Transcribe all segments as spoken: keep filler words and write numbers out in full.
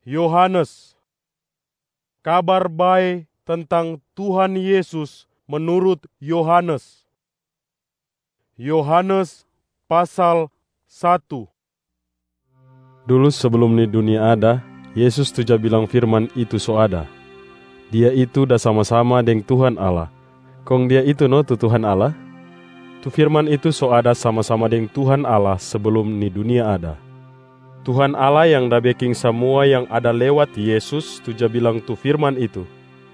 Yohanes. Kabar baik tentang Tuhan Yesus menurut Yohanes. Yohanes pasal satu. Dulu sebelum ni dunia ada, Yesus tu ja bilang firman itu so ada. Dia itu dah sama-sama dengan Tuhan Allah. Kong dia itu no tu Tuhan Allah. Tu firman itu so ada sama-sama dengan Tuhan Allah sebelum ni dunia ada. Tuhan Allah yang dah bikin semua yang ada lewat Yesus tu ja bilang tu firman itu.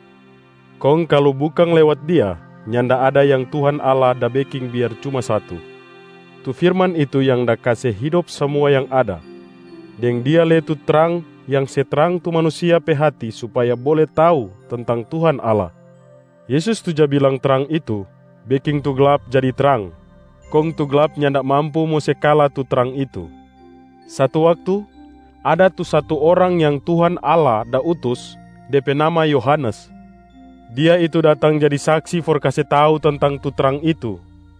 Kong kalau bukan lewat dia, nyanda ada yang Tuhan Allah dah bikin biar cuma satu. Tu firman itu yang dah kasih hidup semua yang ada. Deng dia le tu terang yang seterang tu manusia pe hati supaya boleh tahu tentang Tuhan Allah. Yesus tu ja bilang terang itu, bikin tu gelap jadi terang. Kong tu gelap nyanda mampu mo sekala tu terang itu. Satu waktu, ada tu satu orang yang Tuhan Allah dah utus, D P nama Yohanes. Dia itu datang jadi saksi for kasih tahu tentang tu terang itu.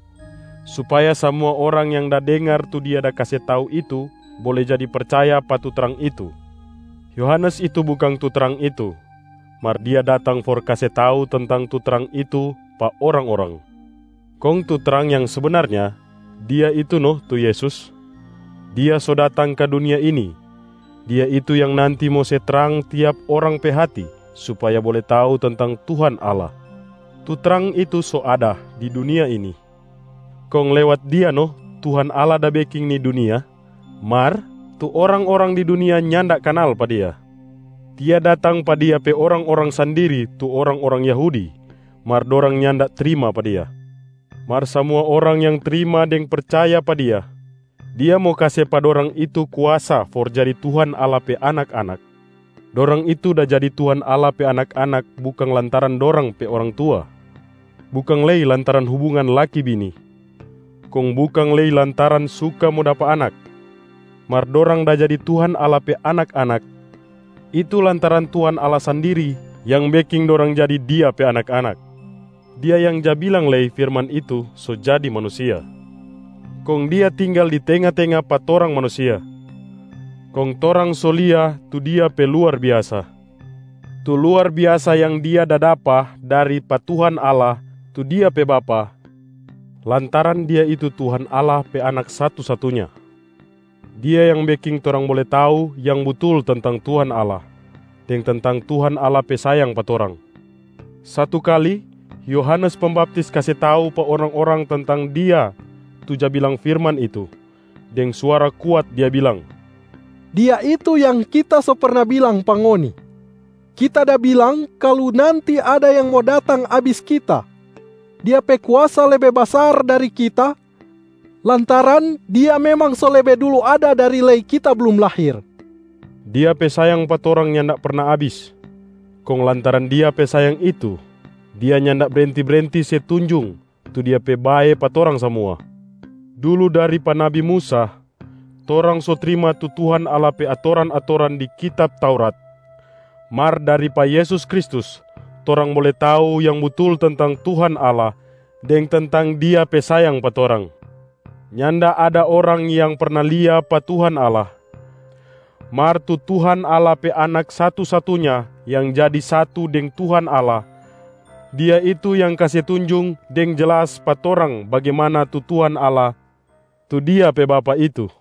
Supaya semua orang yang dah dengar tu dia dah kasih tahu itu, boleh jadi percaya pa tu terang itu. Yohanes itu bukan tu terang itu, mar dia datang for kasih tahu tentang tu terang itu pa orang-orang. Kong tu terang yang sebenarnya, dia itu noh tu Yesus. Dia so datang ke dunia ini. Dia itu yang nanti mau seterang tiap orang pe hati, supaya boleh tahu tentang Tuhan Allah. Tu terang itu so ada di dunia ini. Kong lewat dia noh, Tuhan Allah dah bikin ni dunia. Mar, tu orang-orang di dunia nyanda kenal pa dia. Dia datang pa dia pe orang-orang sendiri, tu orang-orang Yahudi. Mar dorang nyanda terima pa dia. Mar semua orang yang terima deng percaya pa dia, dia mau kasih pada orang itu kuasa for jadi Tuhan Allah pe anak-anak. Dorang itu dah jadi Tuhan Allah pe anak-anak bukan lantaran dorang pe orang tua. Bukan lei lantaran hubungan laki bini. Kong bukan lei lantaran suka mau dapat anak. Mar dorang dah jadi Tuhan Allah pe anak-anak. Itu lantaran Tuhan Allah sendiri yang bikin dorang jadi dia pe anak-anak. Dia yang ja bilang lei firman itu so jadi manusia. Kong dia tinggal di tengah-tengah pa torang manusia. Kong torang solia tu dia pe luar biasa. Tu luar biasa yang dia dah dapa dari pa Tuhan Allah, tu dia pe Bapa. Lantaran dia itu Tuhan Allah pe anak satu-satunya. Dia yang bikin torang boleh tahu yang betul tentang Tuhan Allah, dan tentang Tuhan Allah pe sayang pa torang. Satu kali, Yohanes Pembaptis kasih tahu pa orang-orang tentang dia. Tu ja bilang firman itu. Deng suara kuat dia bilang, dia itu yang kita so pernah bilang pangoni. Kita dah bilang kalau nanti ada yang mau datang abis kita. Dia pe kuasa lebih besar dari kita, lantaran dia memang so lebih dulu ada dari lei kita belum lahir. Dia pe sayang pa torang nyandak pernah abis. Kong lantaran dia pe sayang itu, dia nyandak berhenti-berhenti setunjung tu dia pe bae pa torang semua. Dulu dari pa Nabi Musa, torang so terima tu Tuhan Allah pe atoran-atoran di kitab Taurat. Mar dari pa Yesus Kristus, torang boleh tahu yang betul tentang Tuhan Allah dan tentang dia pe sayang pa torang. Nyanda ada orang yang pernah lihat pa Tuhan Allah. Mar tu Tuhan Allah pe anak satu-satunya yang jadi satu deng Tuhan Allah. Dia itu yang kasih tunjung deng jelas pa torang bagaimana tu Tuhan Allah, tu dia pe Bapa itu.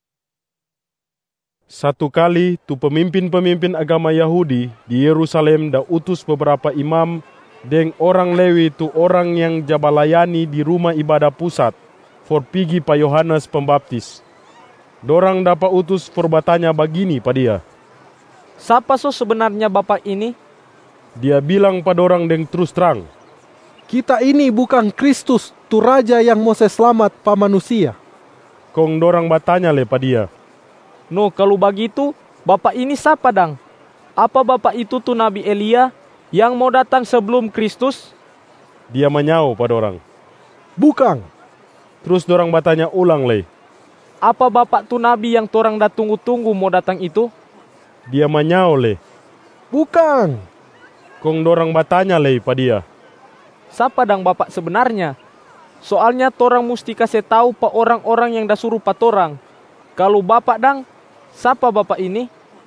Satu kali tu pemimpin-pemimpin agama Yahudi di Yerusalem dah utus beberapa imam deng orang Lewi tu orang yang jabalayani di rumah ibadah pusat for pigi pa Yohanes Pembaptis. Dorang dapat utus for bertanya begini pa dia. Siapa so sebenarnya Bapak ini? Dia bilang pa dorang deng terus terang, kita ini bukan Kristus tu Raja yang mau selamat pa manusia. Kong dorang bertanya le pa dia, no kalau begitu, Bapak ini siapa dang? Apa Bapak itu tu Nabi Elia yang mau datang sebelum Kristus? Dia menyau pa dorang, bukan. Terus dorang bertanya ulang le, apa Bapak tu Nabi yang torang dah tunggu-tunggu mau datang itu? Dia menyau le, bukan. Kong dorang bertanya le pa dia, siapa dang Bapak sebenarnya? Soalnya torang mesti kasih tahu pa orang-orang yang dah suruh pa torang. Kalau Bapak dang, siapa Bapak ini?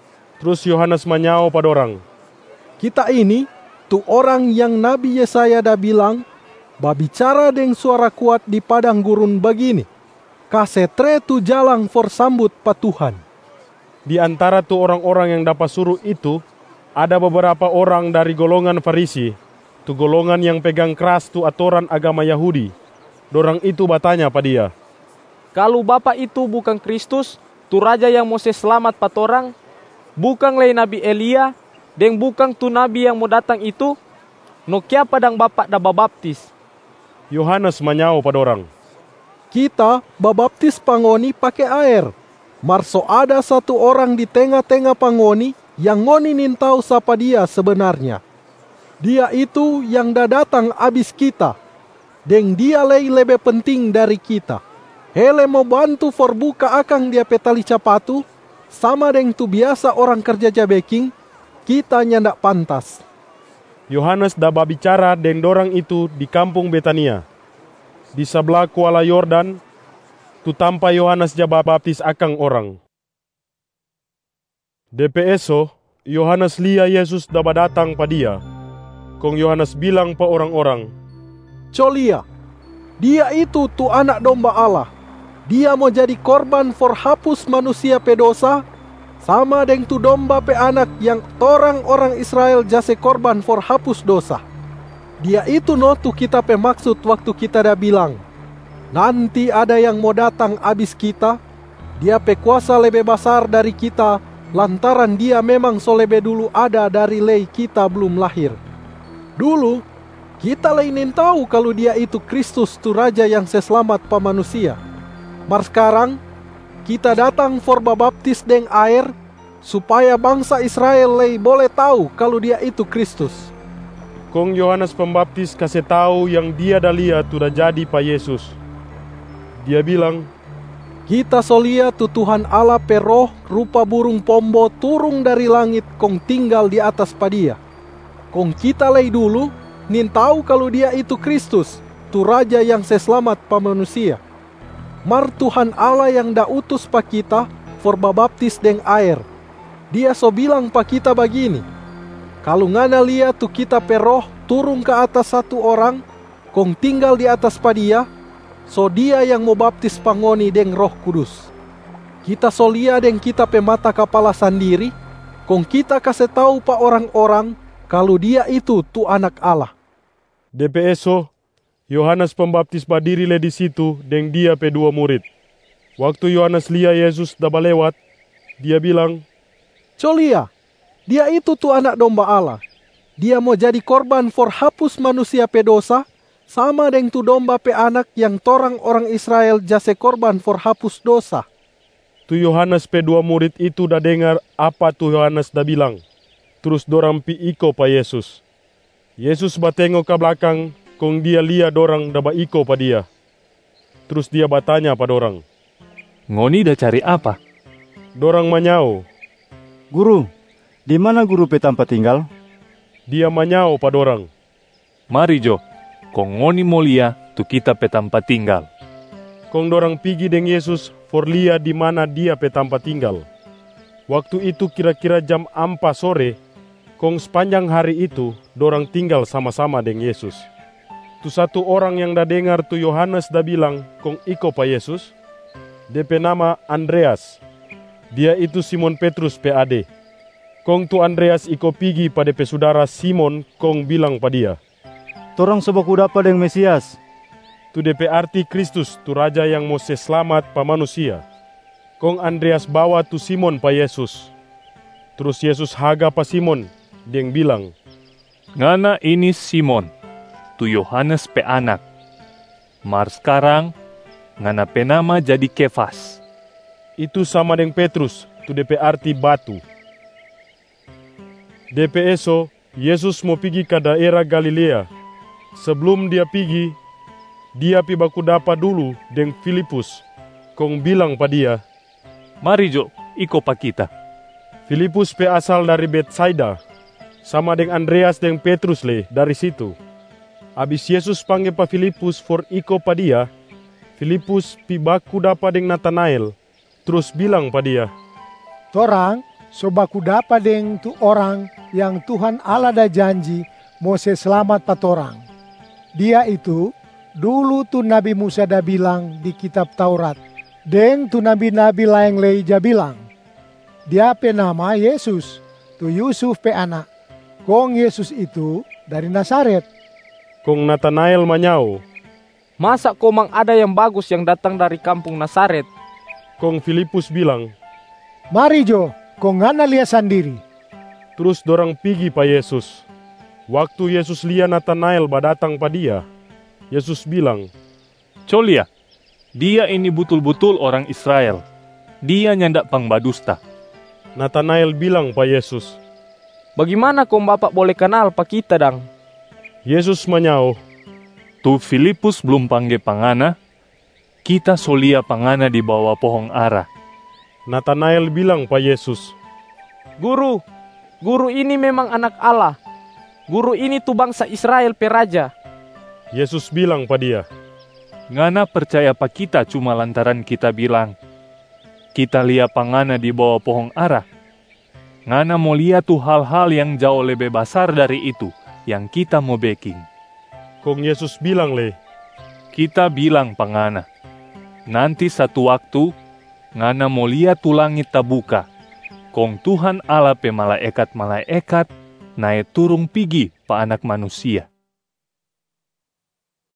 Terus Yohanes manyao pada orang, kita ini tu orang yang Nabi Yesaya dah bilang, babicara deng suara kuat di padang gurun begini, kasetre tu jalang for sambut pa Tuhan. Di antara tu orang-orang yang dapat suruh itu, ada beberapa orang dari golongan Farisi, tu golongan yang pegang keras tu aturan agama Yahudi. Dorang itu bertanya pada dia, kalau Bapak itu bukan Kristus, tu raja yang mau selamat patorang, bukan lei Nabi Elia, dan bukan tu Nabi yang mau datang itu, no kia padang Bapak dah babaptis. Yohanes manyao pada orang, kita babaptis pangoni pakai air. Marso ada satu orang di tengah-tengah pangoni yang ngoni nintau sapa dia sebenarnya. Dia itu yang dah datang abis kita. Deng dia lei lebih penting dari kita. Hele mau bantu for buka akang dia petali capatu, sama deng tu biasa orang kerja jabeking, kita nyandak pantas. Yohanes dah babicara deng dorang itu di kampung Betania, di sebelah kuala Yordan, tu tanpa Yohanes jaba baptis akang orang. D P eso, Yohanes lia Yesus dah datang pa dia. Kong Yohanes bilang pa orang-orang, colia, dia itu tu anak domba Allah. Dia mau jadi korban for hapus manusia pedosa, sama deng tu domba pe anak yang torang orang Israel jase korban for hapus dosa. Dia itu no tu kita pe maksud waktu kita dah bilang, nanti ada yang mau datang abis kita, dia pe kuasa lebih besar dari kita, lantaran dia memang so lebih dulu ada dari lei kita belum lahir. Dulu, kita lainin tahu kalau dia itu Kristus tu Raja yang seselamat pa manusia. Mar sekarang, kita datang for babaptis deng air, supaya bangsa Israel lei boleh tahu kalau dia itu Kristus. Kong Yohanes Pembaptis kasih tahu yang dia dah lihat tu dah jadi pa Yesus. Dia bilang, kita solia tu Tuhan Allah pe roh rupa burung pombo turung dari langit kong tinggal di atas pa dia. Kong kita lei dulu nin tahu kalau dia itu Kristus, tu Raja yang seselamat pa manusia. Mar Tuhan Allah yang dah utus pa kita for babaptis deng air. Dia so bilang pa kita begini, kalau ngana lihat tu kita pe roh turun ke atas satu orang, kong tinggal di atas pa dia, so dia yang mau baptis pangoni deng Roh Kudus. Kita so lihat deng kita pe mata kepala sendiri, kong kita kasih tahu pa orang-orang kalau dia itu tu anak Allah. D P eso, Yohanes Pembaptis berdiri le di situ deng dia pe dua murid. Waktu Yohanes lihat Yesus dah balewat, dia bilang, colia, dia itu tu anak domba Allah. Dia mau jadi korban for hapus manusia pe dosa, sama deng tu domba pe anak yang torang orang Israel jase korban for hapus dosa. Tu Yohanes pe dua murid itu dah dengar apa tu Yohanes dah bilang. Terus dorang pi iko pa Yesus. Yesus batengok ke belakang, kong dia lihat dorang dah baiko pa dia. Terus dia bertanya pada dorang, ngoni dah cari apa? Dorang manyao, Guru, di mana guru pe tempat tinggal? Dia manyao pada dorang, mari jo, kong ngoni molia tu kita pe tempat tinggal. Kong dorang pigi deng Yesus for lihat di mana dia pe tempat tinggal. Waktu itu kira-kira jam empat sore, kong sepanjang hari itu dorang tinggal sama-sama deng Yesus. Tu satu orang yang dah dengar tu Yohanes dah bilang kong iko pa Yesus, D P nama Andreas. Dia itu Simon Petrus pe ade. Kong tu Andreas iko pigi pada pe saudara Simon, kong bilang pa dia, torang sebaku dapa deng Mesias. Tu D P arti Kristus, tu Raja yang mau selamat pa manusia. Kong Andreas bawa tu Simon pa Yesus. Terus Yesus haga pa Simon, deng bilang, ngana ini Simon, tu Yohanes pe anak. Mar sekarang, ngana pe nama jadi Kefas. Itu sama deng Petrus, tu D P arti batu. D P eso, Yesus mau pergi ke daerah Galilea. Sebelum dia pergi, dia pi baku dapa dulu deng Filipus. Kong bilang pa dia, mari jo, iko pa kita. Filipus pe asal dari Betsaida, sama deng Andreas deng Petrus le dari situ. Abis Yesus panggil pa Filipus for iko pa dia, Filipus pi baku dapa deng Natanael, terus bilang pa dia, torang so baku dapa deng tu orang yang Tuhan Allah da janji mau se selamat patorang. Dia itu dulu tu Nabi Musa da bilang di kitab Taurat, deng tu nabi-nabi laeng leija bilang. Dia pe nama Yesus, tu Yusuf pe anak. Kong Yesus itu dari Nazaret. Kong Natanael manyao, Masa komang ada yang bagus yang datang dari kampung Nazaret? Kong Filipus bilang, Mari jo, kong ngana lihat sendiri. terus dorang pigi pa Yesus. Waktu Yesus lihat Natanael badatang pa dia, Yesus bilang, Colia, dia ini betul-betul orang Israel. Dia nyandak pangbadusta. Natanael bilang pa Yesus, Bagaimana kom bapak boleh kenal pak kita dang? Yesus manyao, Tu Filipus belum panggil pangana, kita solia pangana di bawah pohon ara. Natanael bilang pa Yesus, Guru, guru ini memang anak Allah. Guru ini tu bangsa Israel pe raja. Yesus bilang pa dia, Ngana percaya pa kita cuma lantaran kita bilang, kita lihat pangana di bawah pohon ara. Ngana mau lihat tuh hal-hal yang jauh lebih besar dari itu, yang kita mau baking. Kong Yesus bilang le, Kita bilang pangana, nanti satu waktu, ngana mau lihat tuh langit tabuka. Kong Tuhan Allah pe malaikat-malaikat naik turun pigi pa anak manusia.